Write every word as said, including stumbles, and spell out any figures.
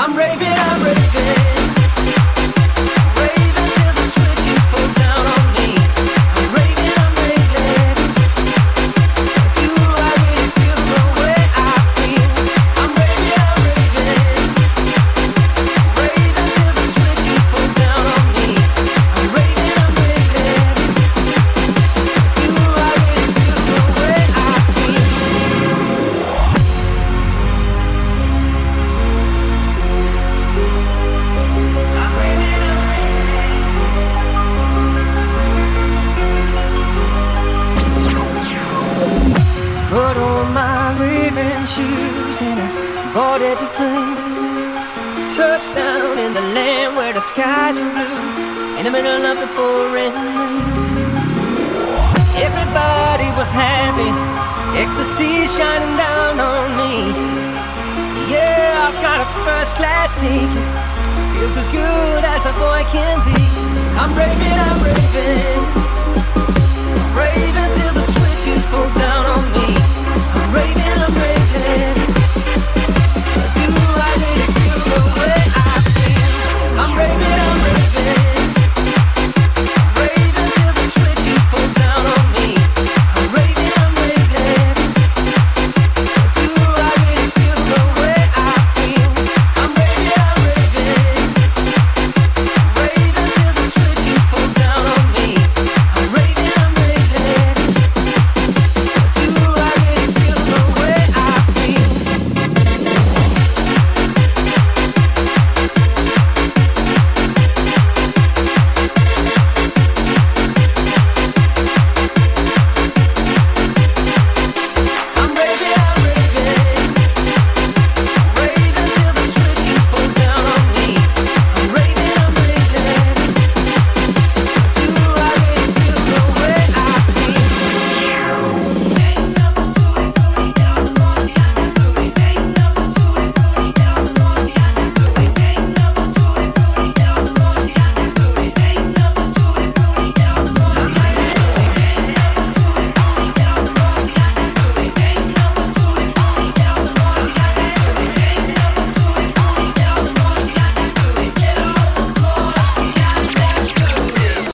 I'm raving, I'm raving. Raving till the switches fall down on me. I'm raving, I'm raving. Do I really feel the way I feel? I'm raving, I'm raving. Raving till the switches fall down on me. I'm raving, I'm raving. Do I really feel the way I feel? Put on my raving shoes and I boarded the plane. Touchdown in the land where the skies are blue, in the middle of the pouring rain. Everybody was happy, ecstasy shining down on me. Yeah, I've got a first class ticket, feels as good as a boy can be. I'm raving, I'm raving.